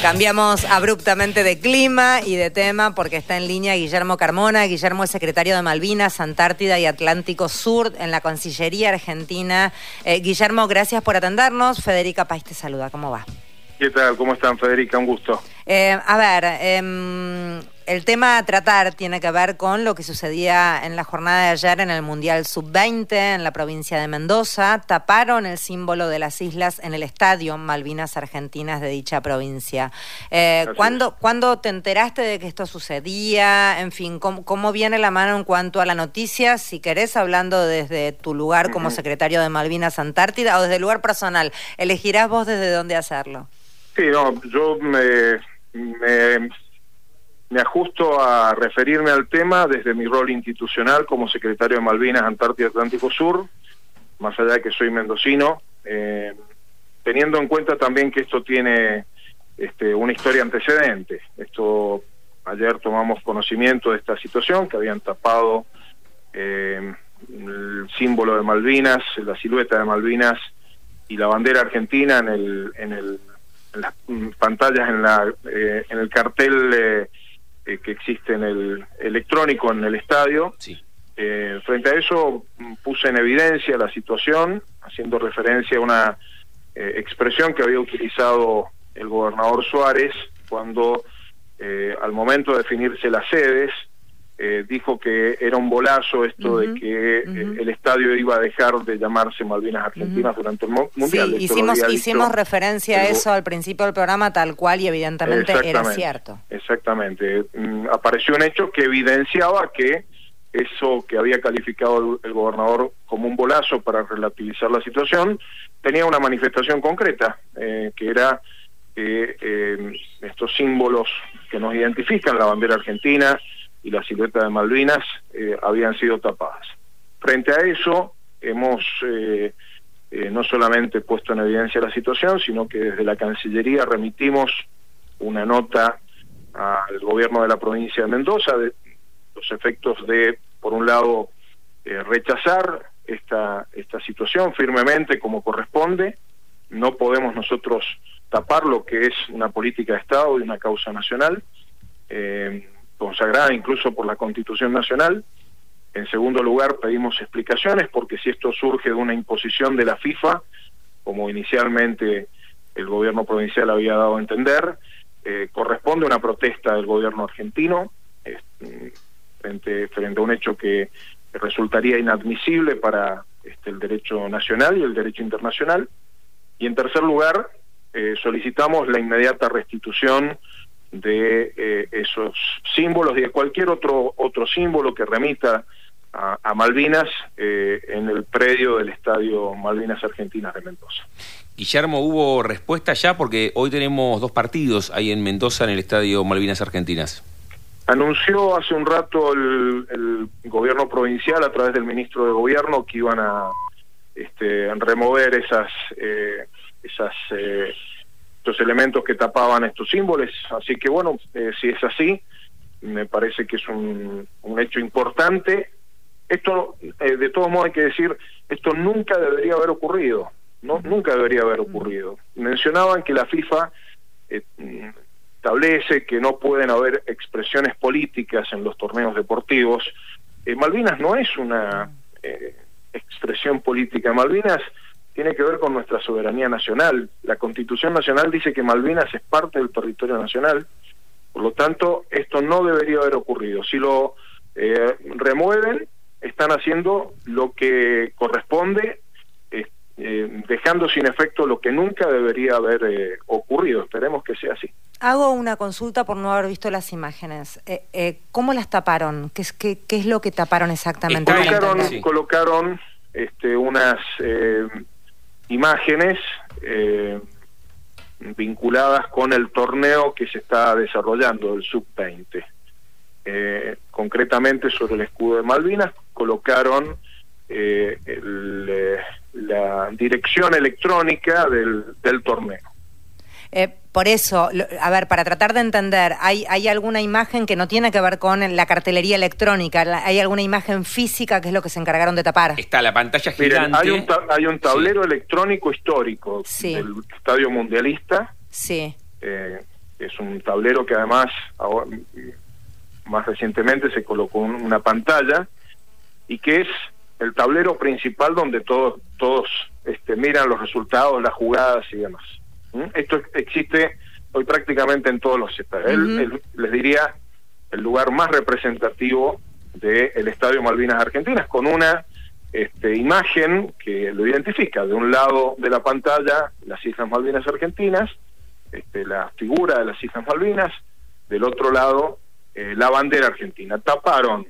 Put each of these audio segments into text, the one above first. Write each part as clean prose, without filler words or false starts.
Cambiamos abruptamente de clima y de tema porque está en línea Guillermo Carmona. Guillermo es secretario de Malvinas, Antártida y Atlántico Sur en la Cancillería Argentina. Guillermo, gracias por atendernos. Federica País te saluda. ¿Cómo va? ¿Qué tal? ¿Cómo están, Federica? Un gusto. El tema a tratar tiene que ver con lo que sucedía en la jornada de ayer en el Mundial Sub-20 en la provincia de Mendoza. Taparon el símbolo de las islas en el estadio Malvinas Argentinas de dicha provincia. ¿Cuándo te enteraste de que esto sucedía? En fin, ¿cómo viene la mano en cuanto a la noticia? Si querés, hablando desde tu lugar como secretario de Malvinas Antártida o desde el lugar personal. Elegirás vos desde dónde hacerlo. Sí, no, yo me ajusto a referirme al tema desde mi rol institucional como secretario de Malvinas, Antártida y Atlántico Sur, más allá de que soy mendocino, teniendo en cuenta también que esto tiene una historia antecedente. Ayer tomamos conocimiento de esta situación, que habían tapado el símbolo de Malvinas, la silueta de Malvinas y la bandera argentina en las pantallas, en el cartel que existe en el electrónico en el estadio. Sí. Frente a eso puse en evidencia la situación, haciendo referencia a una expresión que había utilizado el gobernador Suárez cuando al momento de definirse las sedes dijo que era un bolazo esto de que el estadio iba a dejar de llamarse Malvinas Argentinas durante el Mundial. Sí, hicimos referencia a eso al principio del programa tal cual y evidentemente era cierto. Exactamente. Apareció un hecho que evidenciaba que eso que había calificado el gobernador como un bolazo para relativizar la situación tenía una manifestación concreta, que era estos símbolos que nos identifican, la bandera argentina y la silueta de Malvinas, habían sido tapadas. Frente a eso, hemos no solamente puesto en evidencia la situación, sino que desde la Cancillería remitimos una nota al gobierno de la provincia de Mendoza, de los efectos de, por un lado, rechazar esta situación firmemente como corresponde. No podemos nosotros tapar lo que es una política de Estado y una causa nacional, consagrada incluso por la Constitución Nacional. En segundo lugar, pedimos explicaciones, porque si esto surge de una imposición de la FIFA, como inicialmente el gobierno provincial había dado a entender, corresponde a una protesta del gobierno argentino frente a un hecho que resultaría inadmisible para el derecho nacional y el derecho internacional. Y en tercer lugar, solicitamos la inmediata restitución de esos símbolos y de cualquier otro símbolo que remita a Malvinas en el predio del estadio Malvinas Argentinas de Mendoza. Guillermo, ¿hubo respuesta ya? Porque hoy tenemos 2 partidos ahí en Mendoza en el estadio Malvinas Argentinas. Anunció hace un rato el gobierno provincial a través del ministro de gobierno que iban a remover estos elementos que tapaban estos símbolos, así que bueno, si es así, me parece que es un hecho importante. Esto, de todos modos hay que decir, esto nunca debería haber ocurrido, ¿no? Nunca debería haber ocurrido. Mencionaban que la FIFA establece que no pueden haber expresiones políticas en los torneos deportivos. Malvinas no es una expresión política. Malvinas tiene que ver con nuestra soberanía nacional. La Constitución Nacional dice que Malvinas es parte del territorio nacional, por lo tanto, esto no debería haber ocurrido. Si lo remueven, están haciendo lo que corresponde, dejando sin efecto lo que nunca debería haber ocurrido. Esperemos que sea así. Hago una consulta por no haber visto las imágenes. ¿Cómo las taparon? ¿Qué es lo que taparon exactamente? Colocaron unas imágenes vinculadas con el torneo que se está desarrollando, el Sub-20. Concretamente sobre el escudo de Malvinas colocaron la dirección electrónica del torneo. Por eso, a ver, para tratar de entender, ¿hay alguna imagen que no tiene que ver con la cartelería electrónica? ¿Hay alguna imagen física que es lo que se encargaron de tapar? Está la pantalla gigante. Miren, hay un tablero electrónico histórico del Estadio Mundialista, sí, que es un tablero que además ahora, más recientemente se colocó una pantalla, y que es el tablero principal donde todos miran los resultados, las jugadas y demás. Esto existe hoy prácticamente en todos los estadios. Les diría el lugar más representativo del Estadio Malvinas Argentinas, con una imagen que lo identifica. De un lado de la pantalla, las Islas Malvinas Argentinas, la figura de las Islas Malvinas; del otro lado, la bandera argentina. Taparon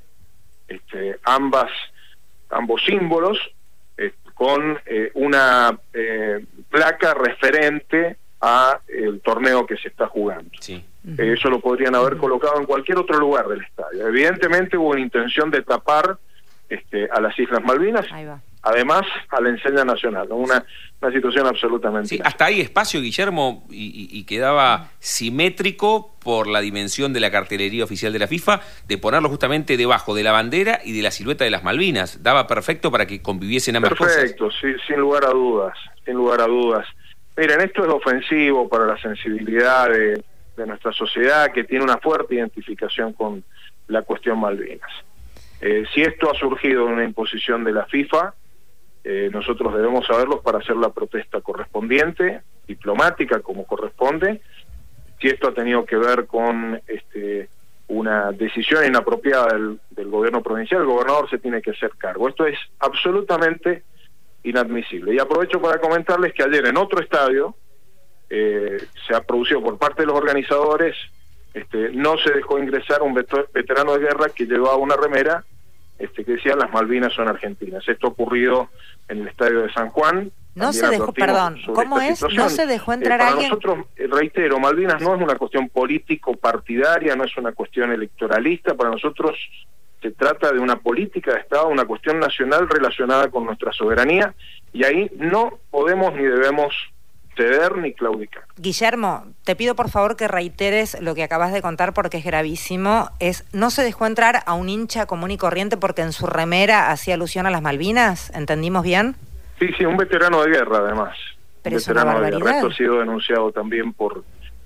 ambos símbolos con una placa referente a el torneo que se está jugando. Sí. Eso lo podrían haber colocado en cualquier otro lugar del estadio. Evidentemente hubo una intención de tapar a las Islas Malvinas, además a la enseña nacional, ¿no? Una situación absolutamente... Sí, hasta hay espacio, Guillermo, y quedaba simétrico por la dimensión de la cartelería oficial de la FIFA, de ponerlo justamente debajo de la bandera y de la silueta de las Malvinas. Daba perfecto para que conviviesen ambas cosas. Perfecto, sí, sin lugar a dudas, sin lugar a dudas. Miren, esto es ofensivo para la sensibilidad de nuestra sociedad, que tiene una fuerte identificación con la cuestión Malvinas. Si esto ha surgido en una imposición de la FIFA, nosotros debemos saberlo para hacer la protesta correspondiente, diplomática como corresponde. Si esto ha tenido que ver con una decisión inapropiada del gobierno provincial, el gobernador se tiene que hacer cargo. Esto es absolutamente inadmisible. Y aprovecho para comentarles que ayer en otro estadio se ha producido por parte de los organizadores, no se dejó ingresar un veterano de guerra que llevaba una remera que decía "Las Malvinas son argentinas". Esto ha ocurrido en el estadio de San Juan. No se dejó, perdón, ¿cómo es? ¿No se dejó entrar alguien? Para nosotros, reitero, Malvinas no es una cuestión político-partidaria, no es una cuestión electoralista. Para nosotros se trata de una política de Estado, una cuestión nacional relacionada con nuestra soberanía, y ahí no podemos ni debemos ceder ni claudicar. Guillermo, te pido por favor que reiteres lo que acabas de contar porque es gravísimo. ¿No se dejó entrar a un hincha común y corriente porque en su remera hacía alusión a las Malvinas? ¿Entendimos bien? Sí, un veterano de guerra además. Pero es una barbaridad. Esto ha sido denunciado también por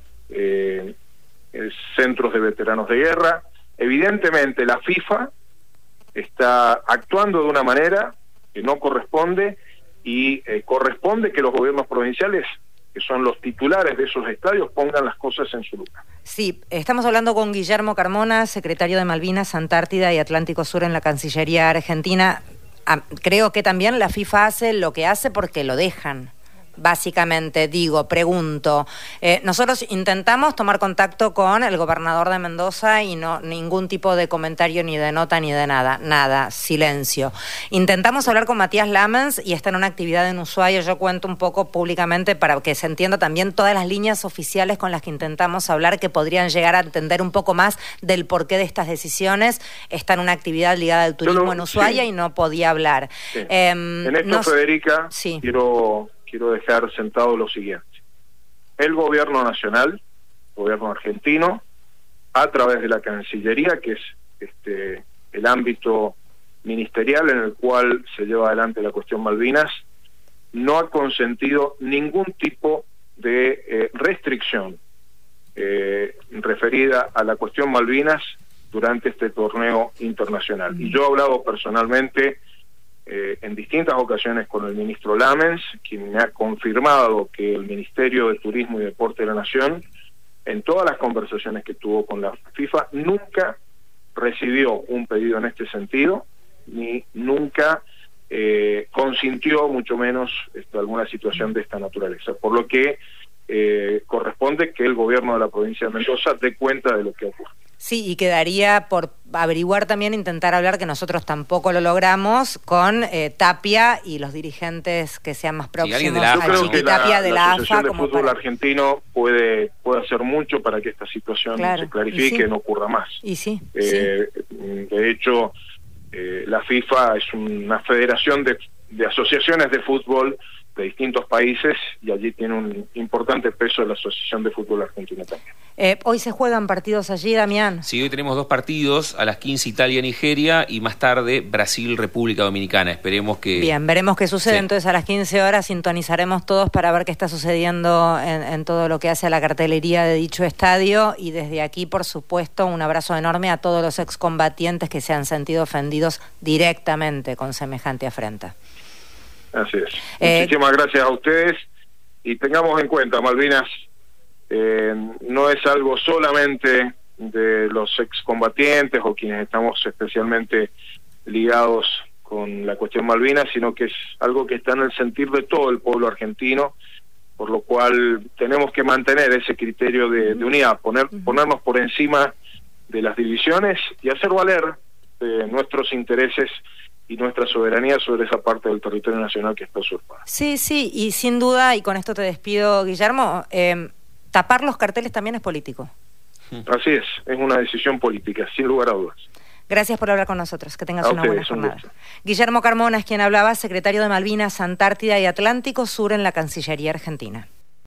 centros de veteranos de guerra. Evidentemente la FIFA está actuando de una manera que no corresponde, y corresponde que los gobiernos provinciales, que son los titulares de esos estadios, pongan las cosas en su lugar. Sí, estamos hablando con Guillermo Carmona, secretario de Malvinas, Antártida y Atlántico Sur en la Cancillería Argentina. Creo que también la FIFA hace lo que hace porque lo dejan. Básicamente, pregunto, nosotros intentamos tomar contacto con el gobernador de Mendoza y no ningún tipo de comentario, ni de nota, ni de nada, silencio. Intentamos hablar con Matías Lamens y está en una actividad en Ushuaia. Yo cuento un poco públicamente para que se entienda también todas las líneas oficiales con las que intentamos hablar, que podrían llegar a entender un poco más del porqué de estas decisiones. Está en una actividad ligada al turismo en Ushuaia y no podía hablar. Sí. En esto, Federica, quiero dejar sentado lo siguiente. El gobierno nacional, el gobierno argentino, a través de la Cancillería, que es el ámbito ministerial en el cual se lleva adelante la cuestión Malvinas, no ha consentido ningún tipo de restricción referida a la cuestión Malvinas durante este torneo internacional. Y yo he hablado personalmente en distintas ocasiones con el ministro Lamens, quien me ha confirmado que el Ministerio de Turismo y Deporte de la Nación, en todas las conversaciones que tuvo con la FIFA, nunca recibió un pedido en este sentido, ni nunca consintió, mucho menos, alguna situación de esta naturaleza. Por lo que corresponde que el gobierno de la provincia de Mendoza dé cuenta de lo que ocurre. Sí, y quedaría por averiguar también, intentar hablar, que nosotros tampoco lo logramos, con Tapia y los dirigentes que sean más próximos a Chiquitapia de la AFA. Asociación de Fútbol Argentino puede hacer mucho para que esta situación se clarifique y no ocurra más. De hecho, la FIFA es una federación de asociaciones de fútbol distintos países, y allí tiene un importante peso la Asociación de Fútbol Argentino también. Hoy se juegan partidos allí, Damián. Sí, hoy tenemos 2 partidos, a las 15 Italia-Nigeria y más tarde Brasil-República Dominicana. Esperemos que... Bien, veremos qué sucede. Sí. Entonces a las 15 horas sintonizaremos todos para ver qué está sucediendo en todo lo que hace a la cartelería de dicho estadio, y desde aquí, por supuesto, un abrazo enorme a todos los excombatientes que se han sentido ofendidos directamente con semejante afrenta. Así es. Muchísimas gracias a ustedes, y tengamos en cuenta, Malvinas no es algo solamente de los excombatientes o quienes estamos especialmente ligados con la cuestión Malvinas, sino que es algo que está en el sentir de todo el pueblo argentino, por lo cual tenemos que mantener ese criterio de unidad, ponernos por encima de las divisiones y hacer valer nuestros intereses y nuestra soberanía sobre esa parte del territorio nacional que está usurpada. Sí, y sin duda, y con esto te despido, Guillermo, tapar los carteles también es político. Así es una decisión política, sin lugar a dudas. Gracias por hablar con nosotros, que tengas una buena jornada. Guillermo Carmona es quien hablaba, secretario de Malvinas, Antártida y Atlántico Sur en la Cancillería Argentina.